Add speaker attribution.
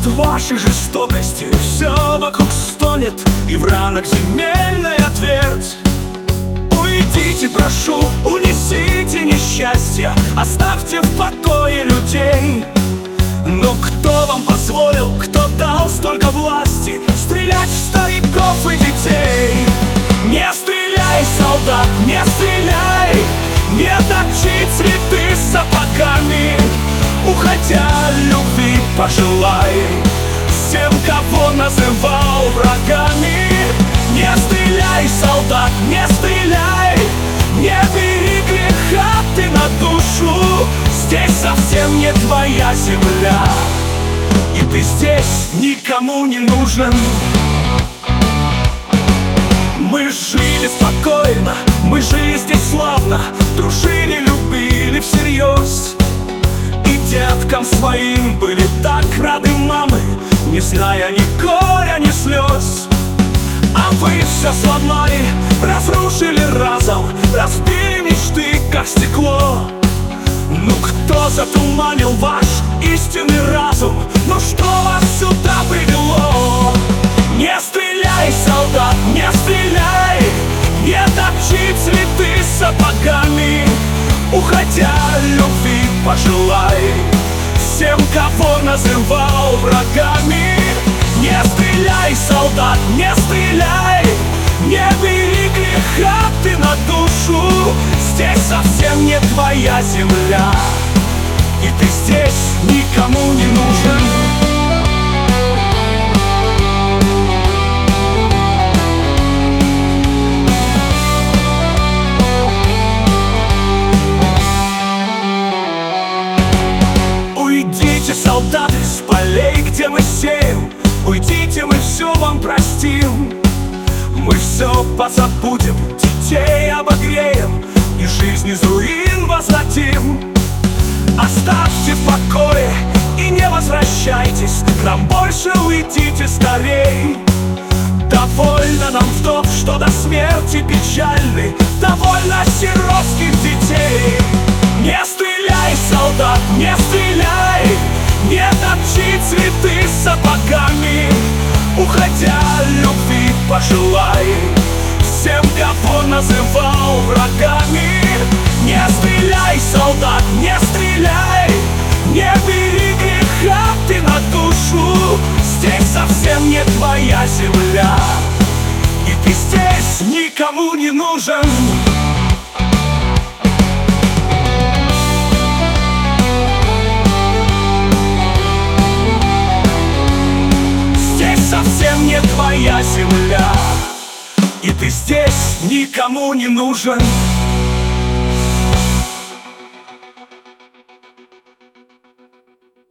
Speaker 1: вашей жестокости все вокруг стонет, и в ранах земельная твердь. Уйдите, прошу, унесите несчастье, оставьте в покое людей. Но кто вам позволил, кто дал столько власти стрелять в стариков и детей? Не стреляй, солдат, не стреляй, не точи цветы сапогами. Уходя, любви пожелай всем, кого называл врагами. Не стреляй, солдат, не стреляй, не бери греха ты на душу. Здесь совсем не твоя земля, и ты здесь никому не нужен. Мы жили спокойно, мы жили здесь славно, дружили, любили всерьез. И деткам своим были так рады мамы, не зная ни горя, ни слез. А вы все сломали, разрушили разом, разбили мечты, как стекло. Ну кто затуманил ваш истинный разум? Ну что вас сюда привело? Не стреляй, солдат, не стреляй, не топчи цветы сапогами. Уходя, любви пожелай всем, кого называл врагами. Не стреляй, солдат, не стреляй, не бери греха ты на душу. Здесь совсем не твоя земля, и ты здесь никому не нужен. Уйдите, солдаты, с полей, где мы сеем, уйдите, мы все вам простим. Мы все позабудем, детей обогреем и жизнь из руин возвратим. Оставьте в покое и не возвращайтесь к нам больше, уйдите скорей. Довольно нам вдов, что до смерти печальны, довольно сиротских детей. Не стреляй, солдат, не стреляй, не топчи цветы сапогами. Уходя, любви пожелай всем, кого называл врагами. Не стреляй, солдат, не стреляй, не бери греха ты на душу. Здесь совсем не твоя земля, и ты здесь никому не нужен. Совсем не твоя земля, и ты здесь никому не нужен.